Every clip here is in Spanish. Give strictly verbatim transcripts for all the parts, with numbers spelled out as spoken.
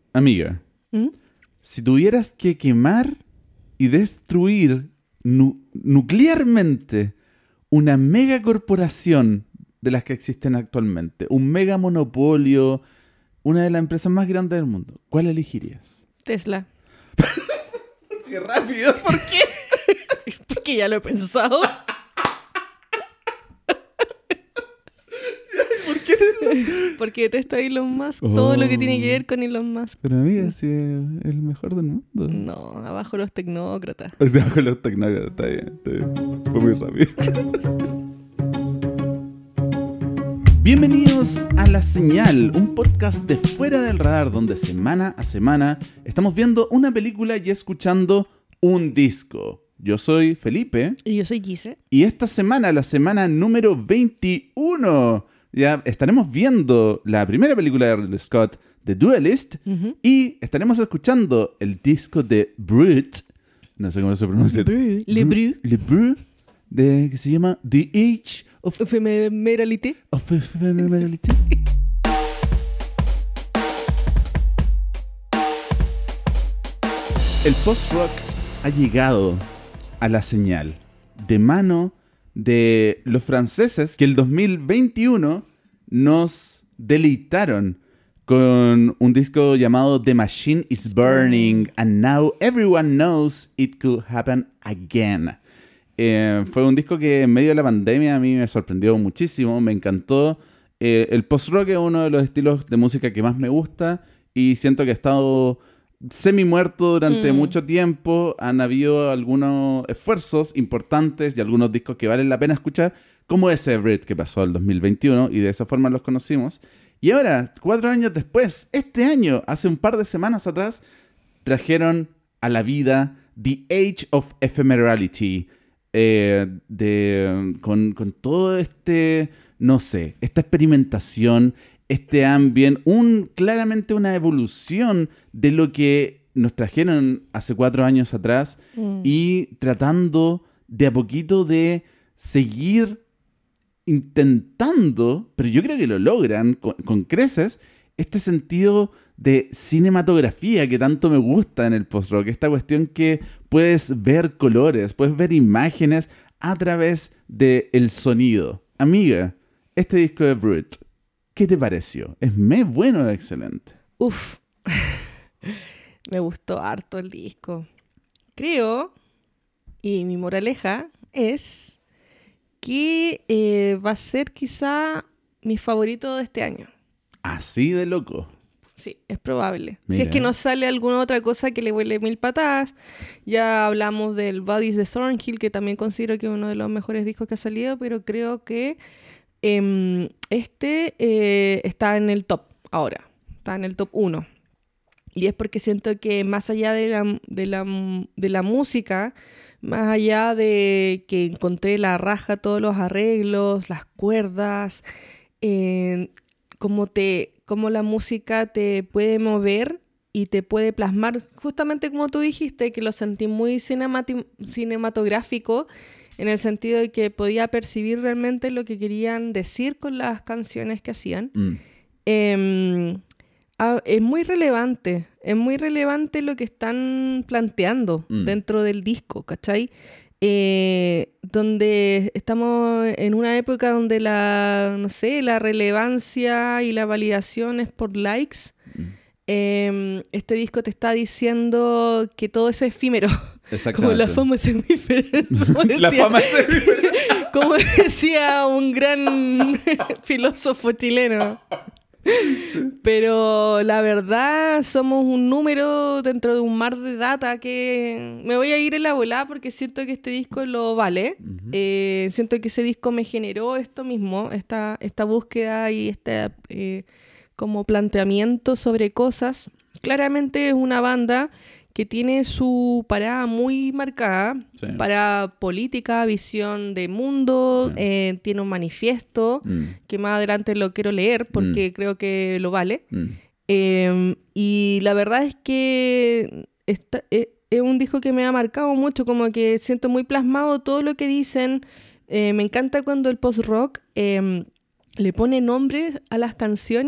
Amiga, ¿Mm? si tuvieras que quemar y destruir nu- nuclearmente una megacorporación de las que existen actualmente, un mega monopolio, una de las empresas más grandes del mundo, ¿cuál elegirías? Tesla. ¡Qué rápido! ¿Por qué? Porque ya lo he pensado. ¿Por qué Tesla? Porque detesto a Elon Musk. Todo lo que tiene que ver con Elon Musk. Pero amiga, si es el mejor del mundo. No, abajo los tecnócratas. Bajo los tecnócratas, está bien, está bien. Fue muy rápido. Bienvenidos a La Señal, un podcast de Fuera del Radar donde semana a semana estamos viendo una película y escuchando un disco. Yo soy Felipe. Y yo soy Gise. Y esta semana, la semana número veintiuno, ya estaremos viendo la primera película de Ridley Scott, The Duelist, Uh-huh. y estaremos escuchando el disco de Brut, no sé cómo se pronuncia. Brut. Le Brut. Le Brut, de, que se llama The Age of, Ephemerality. of Ephemerality. El post-rock ha llegado a La Señal de mano de los franceses que el dos mil veintiuno nos deleitaron con un disco llamado The Machine is Burning and Now Everyone Knows It Could Happen Again. Eh, fue un disco que en medio de la pandemia a mí me sorprendió muchísimo, me encantó. Eh, el post-rock es uno de los estilos de música que más me gusta y siento que ha estado semi-muerto durante Mm. mucho tiempo. Han habido algunos esfuerzos importantes y algunos discos que valen la pena escuchar, como ese Everett que pasó el dos mil veintiuno, y de esa forma los conocimos. Y ahora, cuatro años después, este año, hace un par de semanas atrás, trajeron a la vida The Age of Ephemerality, eh, de, con, con todo este, no sé, esta experimentación, este ambient, un, claramente una evolución de lo que nos trajeron hace cuatro años atrás Mm. y tratando de a poquito de seguir intentando, pero yo creo que lo logran con, con creces, este sentido de cinematografía que tanto me gusta en el post-rock, esta cuestión que puedes ver colores, puedes ver imágenes a través del sonido. Amiga, este disco de Brut, ¿qué te pareció? ¿Es me bueno o excelente? Uf. Me gustó harto el disco. Creo, y mi moraleja es que eh, va a ser quizá mi favorito de este año. Así de loco. Sí, es probable. Mira. Si es que no sale alguna otra cosa que le huele mil patadas. Ya hablamos del Bodies de Thornhill, que también considero que es uno de los mejores discos que ha salido, pero creo que eh, este eh, está en el top ahora. Está en el top uno. Y es porque siento que más allá de la, de la, de la música, más allá de que encontré la raja, todos los arreglos, las cuerdas, eh, cómo, te, cómo la música te puede mover y te puede plasmar, justamente como tú dijiste, que lo sentí muy cinemati- cinematográfico, en el sentido de que podía percibir realmente lo que querían decir con las canciones que hacían. Mm. Eh, ah, es muy relevante, es muy relevante lo que están planteando Mm. dentro del disco, ¿cachai? Eh, donde estamos en una época donde la, no sé, la relevancia y la validación es por likes. Mm. Eh, este disco te está diciendo que todo es efímero. Como Exactamente. la fama es efímera. Como La decía- fama es efímera. como decía un gran filósofo chileno. Pero la verdad somos un número dentro de un mar de data que me voy a ir en la volada porque siento que este disco lo vale. Ujú. Eh, siento que ese disco me generó esto mismo, esta, esta búsqueda y este eh, como planteamiento sobre cosas. Claramente es una banda que tiene su parada muy marcada, Sí. para política, visión de mundo, Sí. eh, tiene un manifiesto Mm. que más adelante lo quiero leer porque creo que lo vale. Mm. Eh, y la verdad es que está, eh, es un disco que me ha marcado mucho, como que siento muy plasmado todo lo que dicen. Eh, me encanta cuando el post-rock eh, le pone nombres a las canciones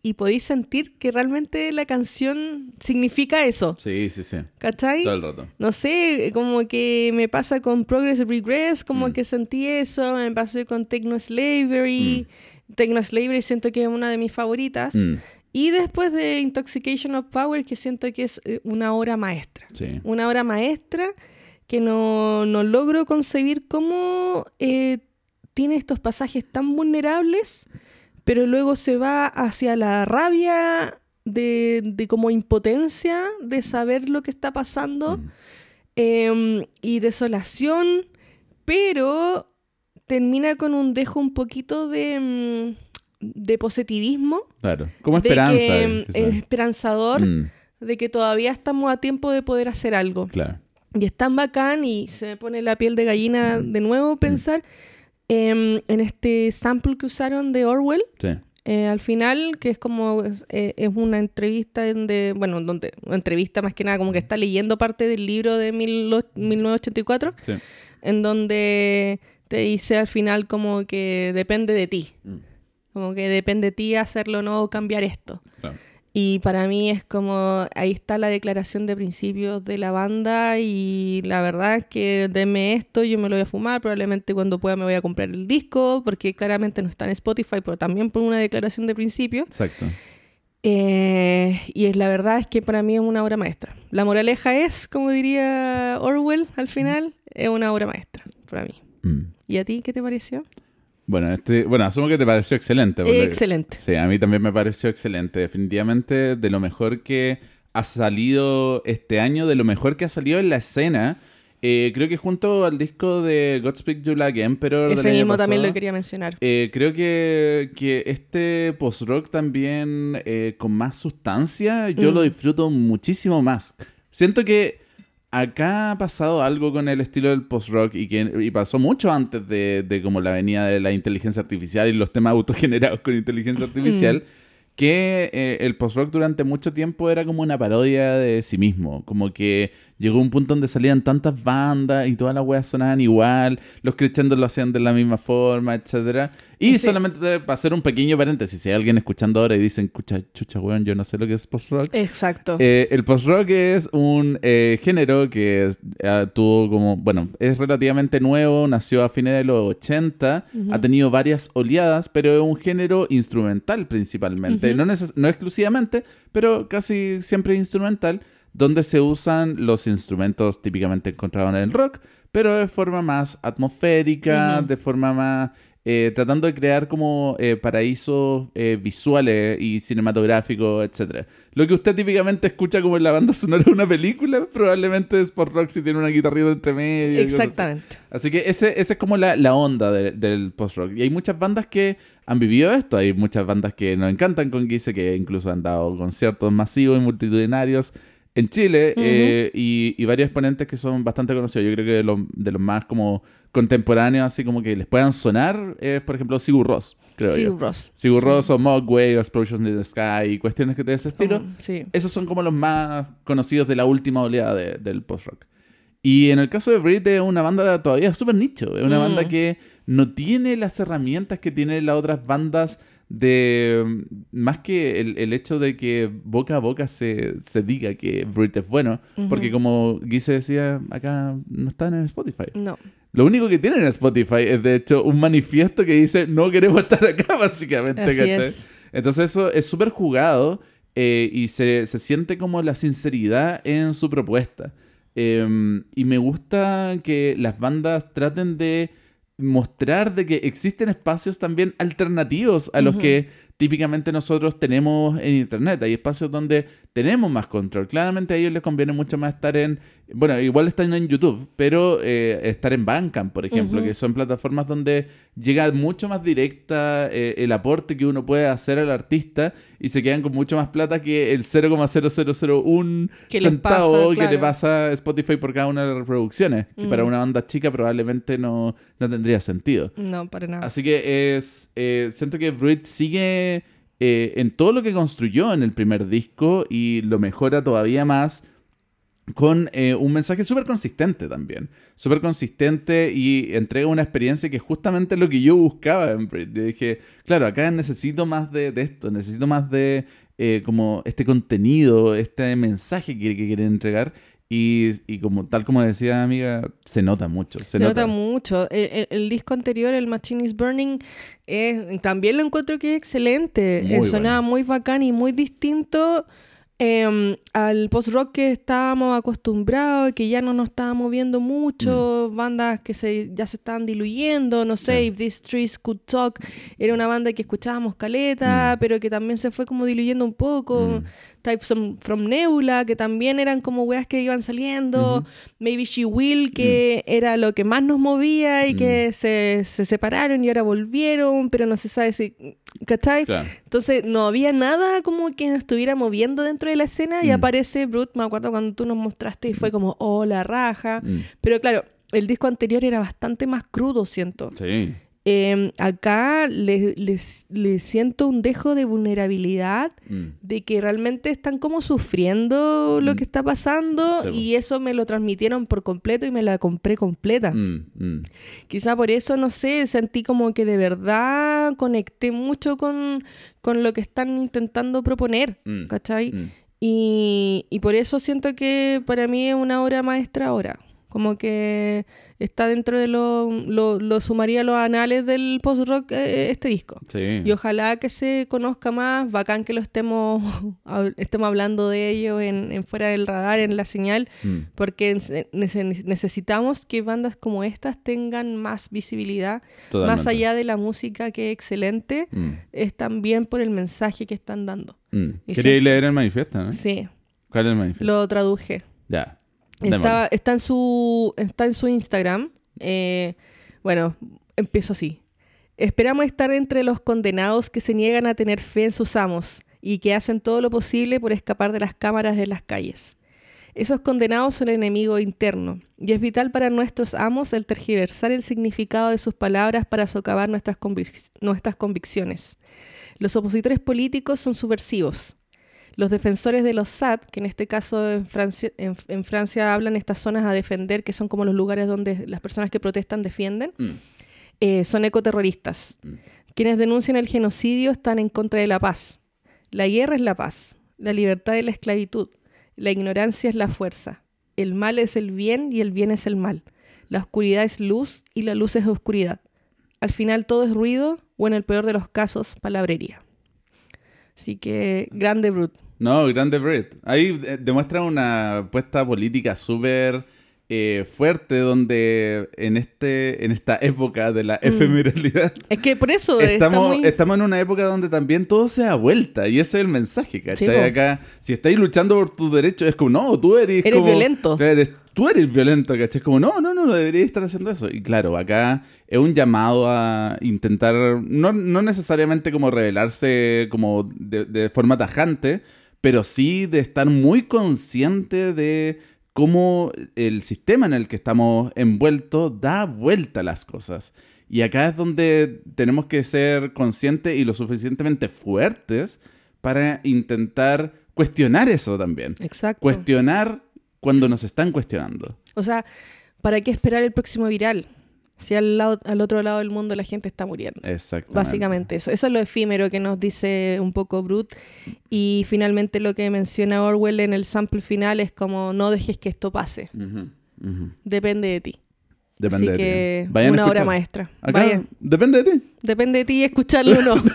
y podéis sentir que realmente la canción significa eso. Sí, sí, sí. ¿Cachai? Todo el rato. No sé, como que me pasa con Progress Regress, como mm. que sentí eso, me pasó con Techno Slavery. Mm. Techno Slavery siento que es una de mis favoritas. Mm. Y después de Intoxication of Power, que siento que es una obra maestra. Sí. Una obra maestra que no, no logro concebir cómo eh, tiene estos pasajes tan vulnerables, pero luego se va hacia la rabia de, de como impotencia de saber lo que está pasando mm. eh, y desolación, pero termina con un dejo un poquito de, de positivismo. Claro, como esperanza. De que, eh, es esperanzador mm. de que todavía estamos a tiempo de poder hacer algo. Claro. Y es tan bacán y se me pone la piel de gallina mm. de nuevo pensar mm. eh, en este sample que usaron de Orwell. Sí. Eh, al final, que es como eh, es una entrevista donde, bueno, donde una entrevista más que nada, como que está leyendo parte del libro de mil novecientos ochenta y cuatro, sí. en donde te dice al final como que depende de ti. Mm. Como que depende de ti hacerlo o no, o cambiar esto. Claro. Y para mí es como, ahí está la declaración de principios de la banda y la verdad es que denme esto, yo me lo voy a fumar, probablemente cuando pueda me voy a comprar el disco, porque claramente no está en Spotify, pero también por una declaración de principios. Exacto. Eh, y es, la verdad es que para mí es una obra maestra. La moraleja es, como diría Orwell al final, es una obra maestra para mí. Mm. ¿Y a ti qué te pareció? Bueno, este, bueno, asumo que te pareció excelente. Porque, excelente. Sí, a mí también me pareció excelente. Definitivamente de lo mejor que ha salido este año, de lo mejor que ha salido en la escena. Eh, creo que junto al disco de Godspeed You Like Emperor... Ese mismo también lo quería mencionar. Eh, creo que, que este post-rock también eh, con más sustancia, yo mm. lo disfruto muchísimo más. Siento que acá ha pasado algo con el estilo del post-rock y que y pasó mucho antes de, de como la venida de la inteligencia artificial y los temas autogenerados con inteligencia artificial, mm. que eh, el post-rock durante mucho tiempo era como una parodia de sí mismo. Como que llegó un punto donde salían tantas bandas y todas las weas sonaban igual, los crescendos lo hacían de la misma forma, etcétera. Y sí. solamente para hacer un pequeño paréntesis, si hay alguien escuchando ahora y dicen, escucha, chucha, weón, yo no sé lo que es post-rock. Exacto. Eh, el post-rock es un eh, género que es, uh, tuvo como, bueno, es relativamente nuevo, nació a fines de los ochenta, uh-huh. ha tenido varias oleadas, pero es un género instrumental principalmente, uh-huh. no, neces- no exclusivamente, pero casi siempre instrumental, donde se usan los instrumentos típicamente encontrados en el rock, pero de forma más atmosférica, uh-huh. de forma más... Eh, tratando de crear como eh, paraísos eh, visuales y cinematográficos, etcétera. Lo que usted típicamente escucha como en la banda sonora de una película, probablemente es por rock si tiene una guitarrita entre medio. Exactamente. Así. así que ese, ese es como la, la onda de, del post-rock. Y hay muchas bandas que han vivido esto. Hay muchas bandas que nos encantan con Gise, que incluso han dado conciertos masivos y multitudinarios en Chile, uh-huh. eh, y, y varios exponentes que son bastante conocidos. Yo creo que de, lo, de los más como contemporáneos, así como que les puedan sonar, es por ejemplo Sigur Rós, creo Sigur yo. Rós. Sigur sí. Rós o Mogwai o Explosions in the Sky y cuestiones que de ese estilo. Oh, sí. Esos son como los más conocidos de la última oleada de, del post-rock. Y en el caso de Brit es una banda todavía súper nicho. Es una mm. banda que no tiene las herramientas que tienen las otras bandas de... Más que el, el hecho de que boca a boca se, se diga que Brit es bueno. Uh-huh. Porque como Gise decía, acá no están en Spotify. No. Lo único que tienen en Spotify es de hecho un manifiesto que dice no queremos estar acá, básicamente. Así ¿cachai? Es. Entonces eso es súper jugado eh, y se, se siente como la sinceridad en su propuesta. Eh, y me gusta que las bandas traten de mostrar de que existen espacios también alternativos a los uh-huh. que típicamente nosotros tenemos en internet. Hay espacios donde tenemos más control. Claramente a ellos les conviene mucho más estar en... Bueno, igual están en YouTube, pero eh, estar en Bandcamp, por ejemplo, uh-huh. que son plataformas donde llega mucho más directa eh, el aporte que uno puede hacer al artista y se quedan con mucho más plata que el cero coma cero cero cero uno centavo pasa, que claro. le pasa a Spotify por cada una de las reproducciones, que uh-huh. para una banda chica probablemente no, no tendría sentido. No, para nada. Así que es eh, siento que Brit sigue eh, en todo lo que construyó en el primer disco y lo mejora todavía más con eh, un mensaje súper consistente también. Súper consistente y entrega una experiencia que es justamente lo que yo buscaba en Brit. Yo dije, claro, acá necesito más de, de esto, necesito más de eh, como este contenido, este mensaje que, que quieren entregar. Y, y como tal como decía amiga, se nota mucho. Se, se nota. nota mucho. El, el, el disco anterior, el Machine is Burning, eh, también lo encuentro que es excelente. Eh, sonaba bueno. muy bacán y muy distinto eh, al post-rock que estábamos acostumbrados, que ya no nos estábamos viendo mucho, mm. bandas que se, ya se estaban diluyendo, no sé, yeah. If These Trees Could Talk, era una banda que escuchábamos caleta, mm. pero que también se fue como diluyendo un poco. Mm. Types from Nebula, que también eran como weas que iban saliendo. Uh-huh. Maybe She Will, que mm. era lo que más nos movía y mm. que se, se separaron y ahora volvieron, pero no se sabe si... ¿Cachai? Claro. Entonces no había nada como que nos estuviera moviendo dentro de la escena mm. y aparece Brut, me acuerdo cuando tú nos mostraste y fue como, oh, la raja. Mm. Pero claro, el disco anterior era bastante más crudo, siento. Sí. Eh, acá le, le, le siento un dejo de vulnerabilidad, mm. de que realmente están como sufriendo mm. lo que está pasando, sí, y eso me lo transmitieron por completo y me la compré completa. Mm. Mm. Quizá por eso, no sé, sentí como que de verdad conecté mucho con, con lo que están intentando proponer, mm. ¿cachai? Mm. Y, y por eso siento que para mí es una obra maestra ahora. Como que está dentro de lo, lo, lo sumaría a los anales del post-rock eh, este disco. Sí. Y ojalá que se conozca más, bacán que lo estemos, estemos hablando de ello en, en Fuera del Radar, en la señal, mm. porque nece- necesitamos que bandas como estas tengan más visibilidad, totalmente. Más allá de la música que es excelente, mm. es también por el mensaje que están dando. Mm. Quería sí. leer el manifiesto, ¿no? Sí. ¿Cuál es el manifiesto? Lo traduje. Ya. Está, está, en su, está en su Instagram. Eh, bueno, empiezo así. Esperamos estar entre los condenados que se niegan a tener fe en sus amos y que hacen todo lo posible por escapar de las cámaras de las calles. Esos condenados son el enemigo interno, y es vital para nuestros amos el tergiversar el significado de sus palabras para socavar nuestras, convic- nuestras convicciones. Los opositores políticos son subversivos. Los defensores de los S A D, que en este caso en Francia, en, en Francia hablan estas zonas a defender, que son como los lugares donde las personas que protestan defienden, mm. eh, son ecoterroristas. Mm. Quienes denuncian el genocidio están en contra de la paz. La guerra es la paz, la libertad es la esclavitud, la ignorancia es la fuerza, el mal es el bien y el bien es el mal, la oscuridad es luz y la luz es oscuridad. Al final todo es ruido o, en el peor de los casos, palabrería. Así que, grande Brut. No, grande Brut. Ahí eh, demuestra una apuesta política súper eh, fuerte, donde en este en esta época de la mm. efemeralidad... Es que por eso estamos, está muy... estamos en una época donde también todo se da vuelta, y ese es el mensaje, ¿cachai? Sí, acá, si estáis luchando por tus derechos, es como, no, tú eres... Eres como, violento. Eres, tú eres violento, ¿cachai? Es como, no, no, no, no deberías estar haciendo eso. Y claro, acá es un llamado a intentar, no, no necesariamente como revelarse como de, de forma tajante, pero sí de estar muy consciente de cómo el sistema en el que estamos envueltos da vuelta a las cosas. Y acá es donde tenemos que ser conscientes y lo suficientemente fuertes para intentar cuestionar eso también. Exacto. Cuestionar cuando nos están cuestionando. O sea, ¿para qué esperar el próximo viral? Si al, lado, al otro lado del mundo la gente está muriendo. Exactamente. Básicamente eso. Eso es lo efímero que nos dice un poco Brut. Y finalmente lo que menciona Orwell en el sample final es como, no dejes que esto pase. Uh-huh, uh-huh. Depende de ti. Depende Así de que ti. Vayan una obra maestra. Acá, Vayan. Depende de ti. Depende de ti escucharlo o no.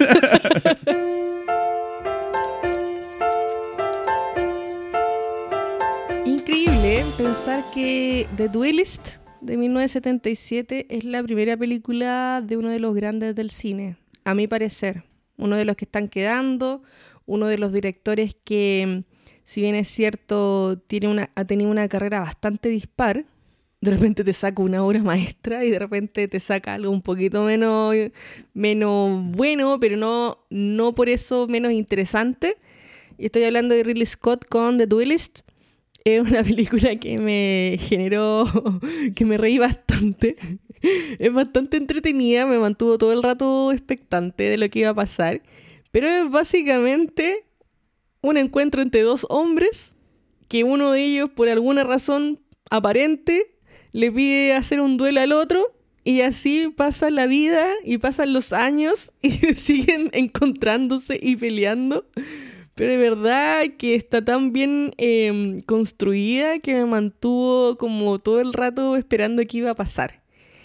Increíble pensar que The Duelist de mil novecientos setenta y siete es la primera película de uno de los grandes del cine, a mi parecer. Uno de los que están quedando, uno de los directores que, si bien es cierto, tiene una, ha tenido una carrera bastante dispar. De repente te saca una obra maestra y de repente te saca algo un poquito menos, menos bueno, pero no, no por eso menos interesante. Y estoy hablando de Ridley Scott con The Duelist. Es una película que me generó, que me reí bastante. Es bastante entretenida, me mantuvo todo el rato expectante de lo que iba a pasar. Pero es básicamente un encuentro entre dos hombres que uno de ellos, por alguna razón aparente, le pide hacer un duelo al otro. Y así pasa la vida y pasan los años y siguen encontrándose y peleando. Pero de verdad que está tan bien eh, construida que me mantuvo como todo el rato esperando qué iba a pasar.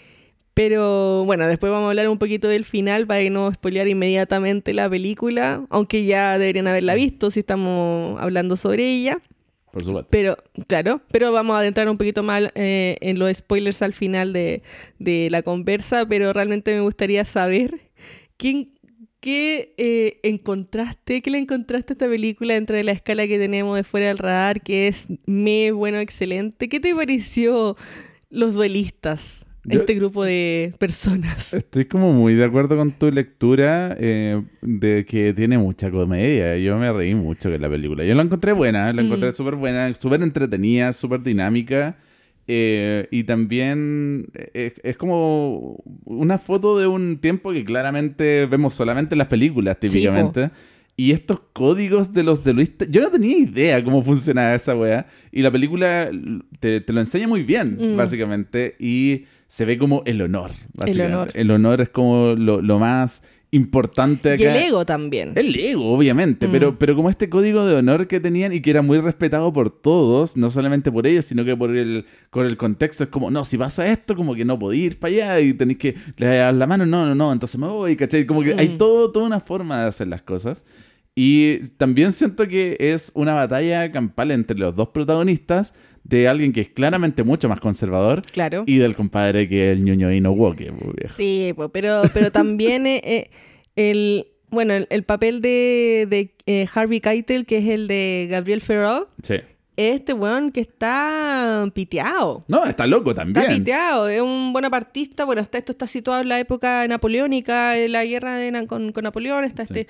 Pero bueno, después vamos a hablar un poquito del final para que no spoilear inmediatamente la película. Aunque ya deberían haberla visto si estamos hablando sobre ella. Por supuesto. Pero, claro, pero vamos a adentrar un poquito más eh, en los spoilers al final de, de la conversa, pero realmente me gustaría saber quién, qué eh, encontraste, qué le encontraste a esta película dentro de la escala que tenemos de Fuera del Radar, que es me, bueno, excelente. ¿Qué te pareció Los Duelistas? Yo, este grupo de personas. Estoy como muy de acuerdo con tu lectura eh, de que tiene mucha comedia. Yo me reí mucho con la película. Yo la encontré buena, la encontré mm. súper buena, súper entretenida, súper dinámica. Eh, y también es, es como una foto de un tiempo que claramente vemos solamente en las películas, típicamente. Sí, y estos códigos de los duelistas, yo no tenía idea cómo funcionaba esa weá. Y la película te, te lo enseña muy bien, mm. básicamente. Y se ve como el honor, básicamente. El honor, el honor es como lo, lo más importante acá. Y el ego también. El ego, obviamente, mm. pero, pero como este código de honor que tenían y que era muy respetado por todos, no solamente por ellos, sino que por el, por el contexto. Es como, no, si pasa esto, como que no podéis ir para allá y tenéis que le das la mano, no, no, no, entonces me voy, ¿cachai? Como que mm. hay todo, toda una forma de hacer las cosas. Y también siento que es una batalla campal entre los dos protagonistas, de alguien que es claramente mucho más conservador, claro, y del compadre que es el ñoñoíno woke. Sí, pues, pero, pero también eh, el, bueno, el, el papel de, de eh, Harvey Keitel, que es el de Gabriel Ferrell, sí. Este weón que está piteado. No, está loco también. Está piteado, es un bonapartista. Bueno, está, esto está situado en la época napoleónica, en la guerra de, con, con Napoleón. Está sí. este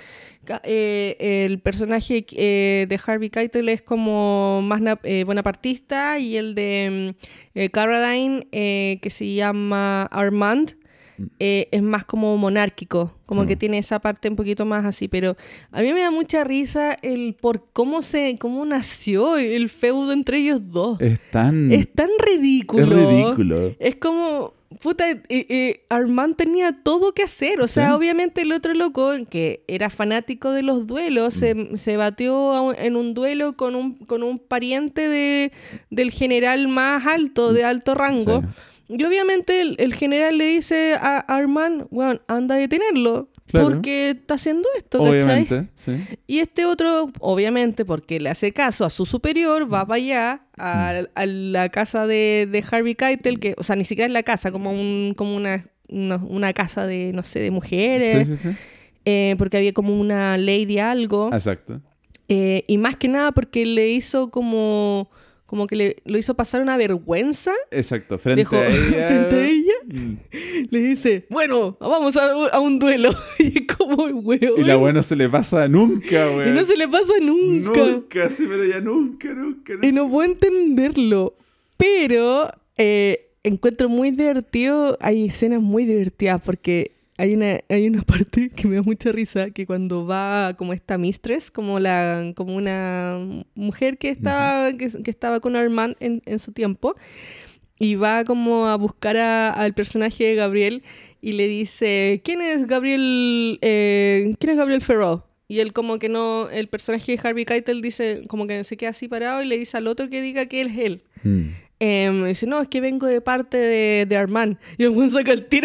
eh, el personaje eh, de Harvey Keitel es como más eh, bonapartista, y el de eh, Carradine, eh, que se llama Armand, Eh, es más como monárquico, como oh. que tiene esa parte un poquito más así, pero a mí me da mucha risa el por cómo se, cómo nació el feudo entre ellos dos. Es tan... Es tan ridículo. Es ridículo. Es como, puta, eh, eh, Armand tenía todo que hacer, o sea, ¿sí? Obviamente el otro loco, que era fanático de los duelos, mm. se, se batió en un duelo con un, con un pariente de, del general más alto, de alto rango. Sí. Y obviamente el, el general le dice a Armand, bueno, anda a detenerlo, claro, porque está haciendo esto, ¿cachai? Obviamente, sí. Y este otro, obviamente, porque le hace caso a su superior, va para allá, a, a la casa de, de Harvey Keitel, que, o sea, ni siquiera es la casa, como, un, como una, una, una casa de, no sé, de mujeres, sí, sí, sí. Eh, porque había como una ley de algo. Exacto. Eh, y más que nada porque le hizo como... como que le, lo hizo pasar una vergüenza. Exacto, frente Dejó, a ella. Frente a ella, mm. le dice, bueno, vamos a, a un duelo. Y es como, weón. Y la weá no se le pasa nunca, weón. Y no se le pasa nunca. Nunca, sí, pero ya nunca, nunca, nunca. Y no puedo entenderlo. Pero eh, encuentro muy divertido, hay escenas muy divertidas, porque... Hay una, hay una parte que me da mucha risa, que cuando va como esta mistress, como la como una mujer que estaba, uh-huh. que, que estaba con Armand en, en su tiempo, y va como a buscar a, al personaje de Gabriel y le dice, ¿quién es Gabriel, eh, ¿quién es Gabriel Ferrell? Y él como que no, el personaje de Harvey Keitel dice, como que se queda así parado y le dice al otro que diga que él es él. Mm. Eh, dice, no, es que vengo de parte de, de Armand. Y el buen saca el tiro.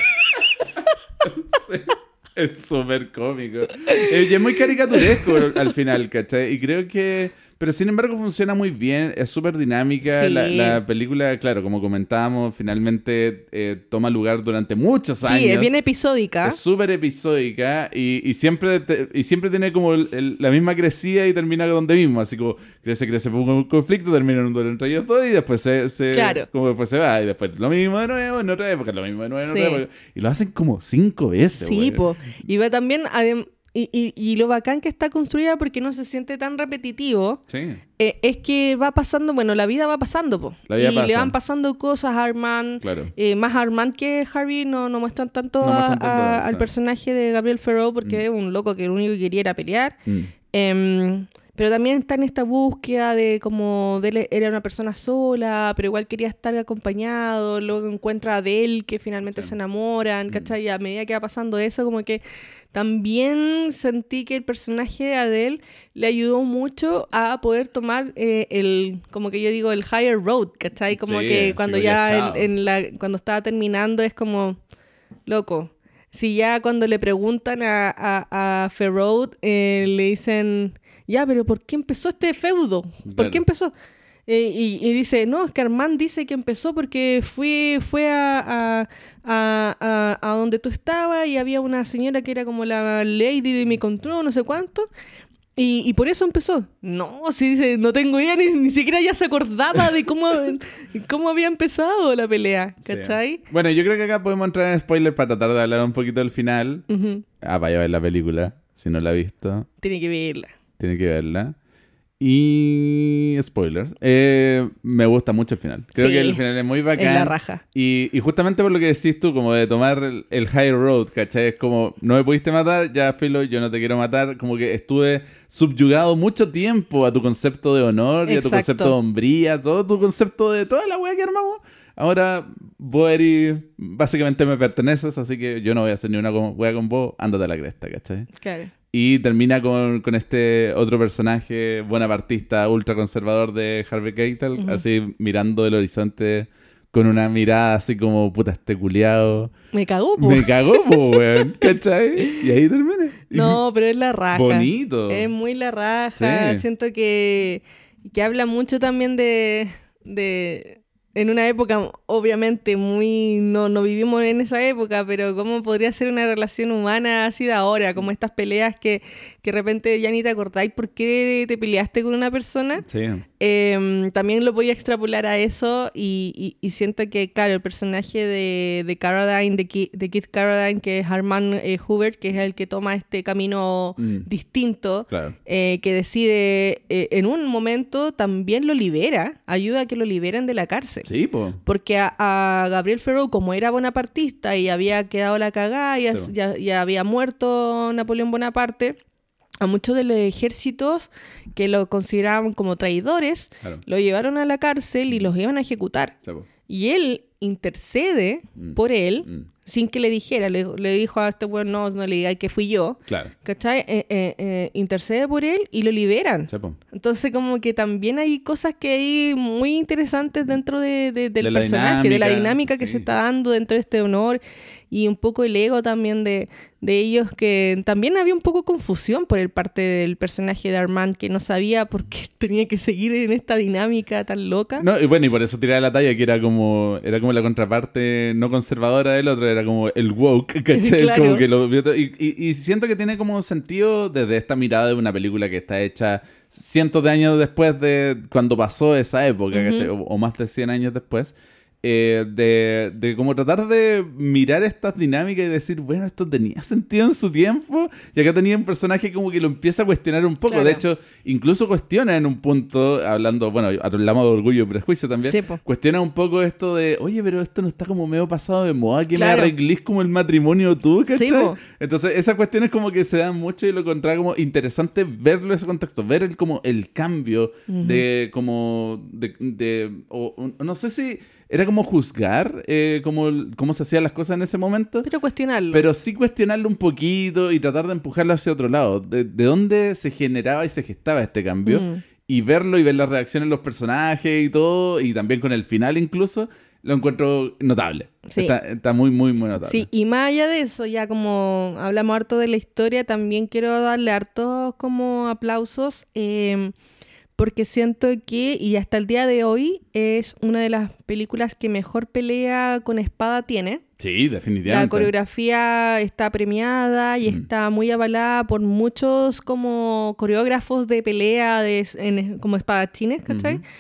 Sí, es súper cómico. Eh, y es muy caricaturesco al final, ¿cachai? Y creo que... Pero sin embargo funciona muy bien, es súper dinámica. Sí. La, la película, claro, como comentábamos, finalmente eh, toma lugar durante muchos años. Sí, es bien episódica. Es súper episódica y, y, siempre te, y siempre tiene como el, el, la misma crecida y termina donde mismo. Así como crece, crece por un conflicto, termina en un duelo entre ellos dos y después se, se, claro. como después se va. Y después lo mismo de nuevo, en otra época, lo mismo de nuevo, en otra sí. época. Y lo hacen como cinco veces. Sí, po. Y va también... Adem- Y, y, y lo bacán que está construida porque no se siente tan repetitivo, sí. eh, es que va pasando, bueno, la vida va pasando, po. La vida y pasa. Le van pasando cosas a Armand, claro. eh, más a Armand que Harvey, no, no muestran tanto, no a, muestran tanto a, al personaje de Gabriel Ferrell porque mm. es un loco que lo único que quería era pelear. Mm. Eh, pero también está en esta búsqueda de como de él era una persona sola, pero igual quería estar acompañado, luego encuentra a Adele que finalmente sí. se enamoran, ¿cachai? Y a medida que va pasando eso, como que también sentí que el personaje de Adele le ayudó mucho a poder tomar eh, el, como que yo digo, el higher road, ¿cachai? Como sí, que cuando ya en, en la, cuando estaba terminando es como, loco, si ya cuando le preguntan a, a, a Ferrode, eh, le dicen, ya, pero ¿por qué empezó este feudo? ¿Por claro. qué empezó? Eh, y, y dice, no, es que Armand dice que empezó porque fui, fue a, a, a, a, a donde tú estabas y había una señora que era como la lady de mi control, no sé cuánto, y, y por eso empezó. No, si dice, no tengo idea, ni, ni siquiera ya se acordaba de cómo, cómo había empezado la pelea, ¿cachai? Sí. Bueno, yo creo que acá podemos entrar en spoiler para tratar de hablar un poquito del final. Uh-huh. Ah, vaya a ver la película, si no la ha visto. Tiene que verla. Tiene que verla. Y spoilers, eh, me gusta mucho el final. Creo sí, que el final es muy bacán. Es la raja. Y, y justamente por lo que decís tú, como de tomar el, el high road, ¿cachai? Es como, no me pudiste matar, ya filo, yo no te quiero matar. Como que estuve subyugado mucho tiempo a tu concepto de honor y Exacto. a tu concepto de hombría, todo tu concepto de toda la wea que armamos. Ahora vos eres, básicamente me perteneces, así que yo no voy a hacer ni una wea con vos, ándate a la cresta, ¿cachai? Claro. Y termina con, con este otro personaje buenapartista, ultraconservador de Harvey Keitel, uh-huh. así mirando el horizonte con una mirada así como, puta, este culiao. Me cagó, po. Me cagó, po, weón, ¿cachai? Y ahí termina. No, pero es la raja. Bonito. Es muy la raja. Sí. Siento que, que habla mucho también de... de en una época, obviamente, muy... No, no vivimos en esa época, pero cómo podría ser una relación humana así de ahora, como estas peleas que, que de repente ya ni te acordáis por qué te peleaste con una persona. Sí. Eh, también lo voy a extrapolar a eso y, y, y siento que, claro, el personaje de, de Carradine, de, Ki, de Keith Carradine, que es Armand eh, Hubert, que es el que toma este camino mm. distinto, claro. eh, que decide eh, en un momento también lo libera, ayuda a que lo liberen de la cárcel. Sí, po. Porque a, a Gabriel Ferrode, como era bonapartista y había quedado la cagada y, sí. ya, ya había muerto Napoleón Bonaparte, a muchos de los ejércitos que lo consideraban como traidores, claro. lo llevaron a la cárcel y los iban a ejecutar. Sí, y él intercede mm. por él, mm. sin que le dijera, le, le dijo a este weón, no, no le digáis que fui yo, claro. ¿cachai? Eh, eh, eh, intercede por él y lo liberan. Sí, entonces como que también hay cosas que hay muy interesantes dentro de, de, del de personaje, dinámica, de la dinámica que sí. se está dando dentro de este honor y un poco el ego también de, de ellos, que también había un poco confusión por el parte del personaje de Armand, que no sabía por qué tenía que seguir en esta dinámica tan loca. No, y bueno, y por eso tiraba la talla, que era como era como la contraparte no conservadora del otro, era como el woke, ¿cachai? Claro. Como que lo, y, y, y siento que tiene como sentido desde esta mirada de una película que está hecha cientos de años después de cuando pasó esa época, uh-huh. ¿cachai? O, o más de cien años después. Eh, de, de como tratar de mirar estas dinámicas y decir, bueno, esto tenía sentido en su tiempo, y acá tenía un personaje como que lo empieza a cuestionar un poco. Claro. De hecho, incluso cuestiona en un punto, hablando, bueno, hablamos de Orgullo y Prejuicio también, sí, cuestiona un poco esto de, oye, pero esto no está como medio pasado de moda, que claro. me arreglís como el matrimonio tú, ¿cachai? Sí, entonces esas cuestiones como que se dan mucho y lo encontraba como interesante verlo en ese contexto, ver el, como el cambio uh-huh. de como de, de o, o, no sé si era como juzgar eh, cómo, cómo se hacían las cosas en ese momento. Pero cuestionarlo. Pero sí cuestionarlo un poquito y tratar de empujarlo hacia otro lado. De, de dónde se generaba y se gestaba este cambio. Mm. Y verlo y ver las reacciones de los personajes y todo. Y también con el final incluso. Lo encuentro notable. Sí. Está, está muy, muy, muy notable. Sí, y más allá de eso, ya como hablamos harto de la historia, también quiero darle hartos como aplausos. Eh, Porque siento que, y hasta el día de hoy, es una de las películas que mejor pelea con espada tiene. Sí, definitivamente. La coreografía está premiada y mm. está muy avalada por muchos como coreógrafos de pelea de, en, como espadachines, ¿cachai? Uh-huh.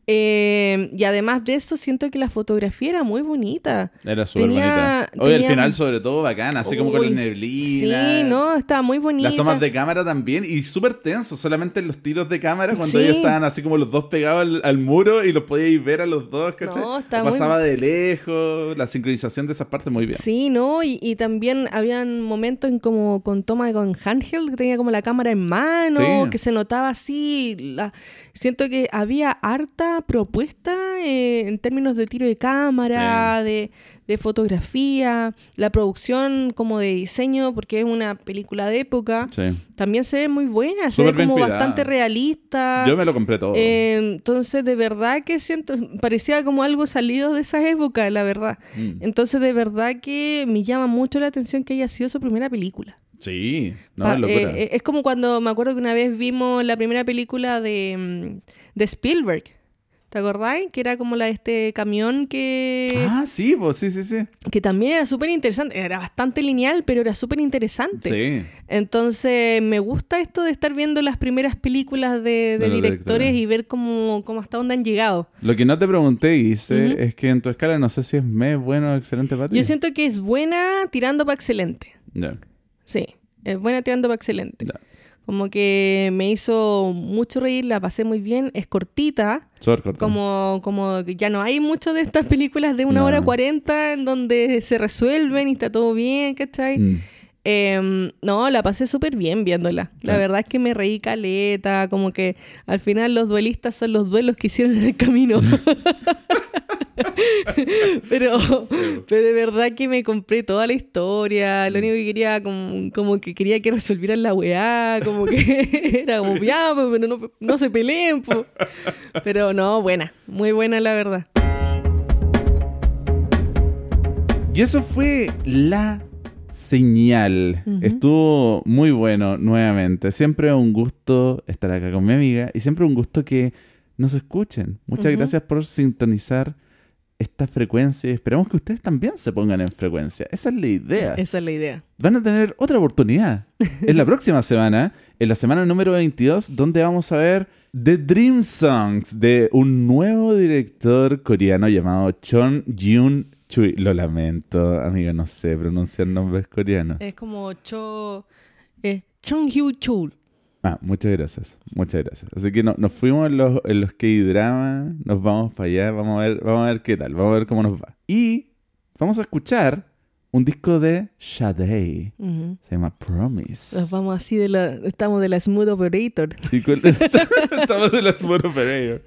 Eh, y además de eso, siento que la fotografía era muy bonita. Era súper Tenía- bonita. Oye, tenía- al final, sobre todo, bacana, así como con Uy, la neblina. Sí, no, estaba muy bonita. Las tomas de cámara también, y súper tenso, solamente los tiros de cámara cuando Sí. ellos estaban así como los dos pegados al, al muro y los podíais ver a los dos, ¿cachai? No, está O muy- pasaba de lejos, la sincronización de esas partes muy bien. Sí, ¿no? Y, y también habían momentos en como con toma con handheld, que tenía como la cámara en mano, Sí. que se notaba así. La... Siento que había harta propuesta eh, en términos de tiro de cámara, de, de fotografía, la producción como de diseño, porque es una película de época. Sí. También se ve muy buena, se Súper ve bien como cuidada. bastante realista. Yo me lo compré todo. Eh, entonces, de verdad que siento, parecía como algo salido de esa época, la verdad. Mm. Entonces, de verdad que me llama mucho la atención que haya sido su primera película. Sí, no, Pa- es locura. eh, es como cuando me acuerdo que una vez vimos la primera película de, mm, de Spielberg. ¿Te acordáis? Que era como la de este camión que, Ah, sí, pues sí, sí, sí. que también era súper interesante. Era bastante lineal, pero era súper interesante. Sí. Entonces, me gusta esto de estar viendo las primeras películas de, de De los directores directores. y ver cómo, cómo hasta dónde han llegado. Lo que no te pregunté, hice, Ujú. es que en tu escala no sé si es me, bueno o excelente para ti. Yo siento que es buena tirando para excelente. Ya, Sí, es buena tirando para excelente. ya. Como que me hizo mucho reír, la pasé muy bien, es cortita, Súper corto. como, como que ya no hay mucho de estas películas de una No. hora cuarenta en donde se resuelven y está todo bien, ¿cachai? Mm. Eh, no, la pasé súper bien viéndola. La Sí. verdad es que me reí caleta, como que al final los duelistas son los duelos que hicieron en el camino. pero, pero de verdad que me compré toda la historia. Lo único que quería, como, como que quería que resolvieran la weá, como que era como, ya, pues, pero no, no se peleen, po. Pero no, buena, muy buena la verdad. Y eso fue La Señal. Ujú. Estuvo muy bueno nuevamente. Siempre un gusto estar acá con mi amiga y siempre un gusto que nos escuchen. Muchas Ujú. gracias por sintonizar esta frecuencia y esperamos que ustedes también se pongan en frecuencia. Esa es la idea. Esa es la idea. Van a tener otra oportunidad en la próxima semana, en la semana número veintidós, donde vamos a ver The Dream Songs de un nuevo director coreano llamado Chon Yoon Chui. Lo lamento, amigo, no sé pronunciar nombres coreanos. Es como Cho... Eh, Chung Hyu Chul. Ah, muchas gracias, muchas gracias. Así que no, nos fuimos en los, en los K-drama, nos vamos para allá, vamos a ver, vamos a ver qué tal, vamos a ver cómo nos va. Y vamos a escuchar un disco de Sade, Ujú. se llama Promise. Nos vamos así de la... Estamos de la Smooth Operator. Y con- Estamos de la Smooth Operator.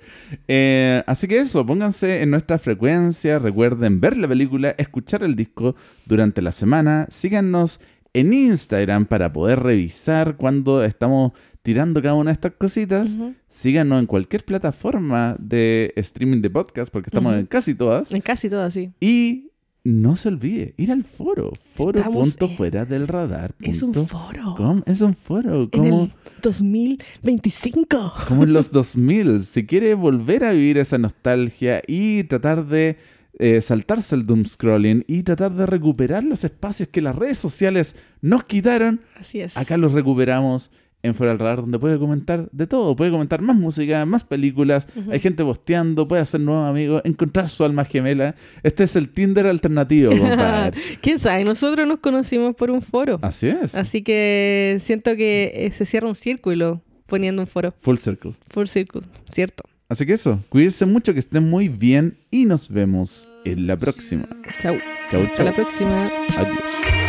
Eh, así que eso, pónganse en nuestra frecuencia, recuerden ver la película, escuchar el disco durante la semana, síganos en Instagram para poder revisar cuando estamos tirando cada una de estas cositas. Ujú. Síganos en cualquier plataforma de streaming de podcast, porque estamos Ujú. en casi todas. En casi todas, sí. Y no se olvide, ir al foro, foro Estamos punto en- fuera del radar. Es un punto foro. com. Es un foro, En como... el dos mil veinticinco. Como en los dos mil, si quiere volver a vivir esa nostalgia y tratar de eh, saltarse el doom scrolling y tratar de recuperar los espacios que las redes sociales nos quitaron, Así es. acá los recuperamos en Fuera del Radar, donde puede comentar de todo, puede comentar más música, más películas, Ujú. hay gente posteando, puede hacer nuevos amigos, encontrar su alma gemela. Este es el Tinder alternativo, compadre. ¿Quién sabe? Nosotros nos conocimos por un foro. Así es. Así que siento que eh, se cierra un círculo poniendo un foro. Full circle. Full circle, ¿cierto? Así que eso, cuídense mucho, que estén muy bien y nos vemos en la próxima. Chau. Chau, Hasta chau. la próxima. Adiós.